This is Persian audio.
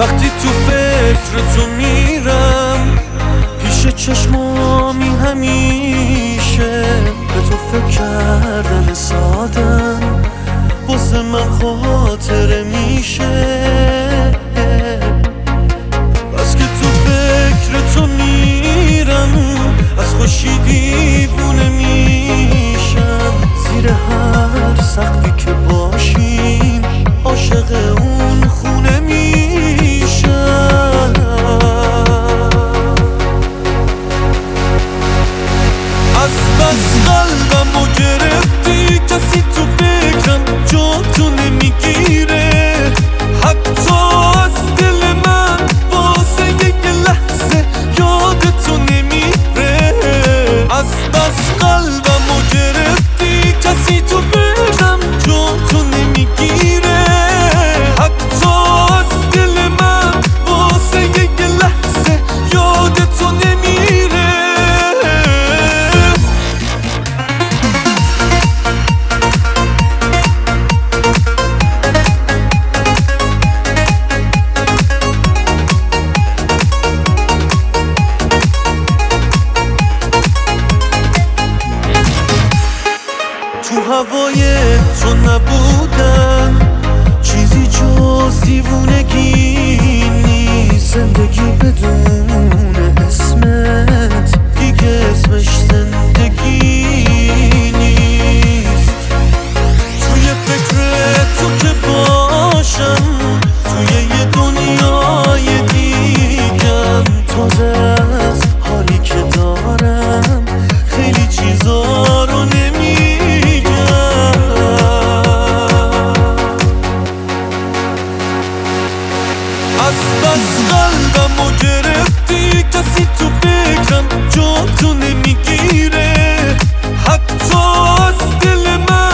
وقتی تو فکر تو میرم پیش چشمامی همیشه به تو فکر کردن سادم واسه من خاطره میشه. بس که تو فکر تو میرم از خوشی دیوونه میشم، زیر هر سقفی که باشیم عاشق اون خونه میشم. از بس قلبمو گرفتی کسی تو فکرم جا تو نمیگیره، حتی از دل من واسه یک لحظه یاد تو نمیره. از بس قلبمو گرفتی کسی تو فکرم جا تو نمیگیره، حتی از دل من واسه یک لحظه یاد تو نمیره. تو هوای تو نبودن چیزی جز دیوونگی نیست، زندگی بدون اسمت دیگه اسمش زندگی نیست. توی فکر تو که باشم توی یه دنیای دیگم، تازه از حالی که دارم خیلی چیزا رو از بس قلبمو گرفتی کسی تو فکرم جا تو نمیگیره، حتی از دل من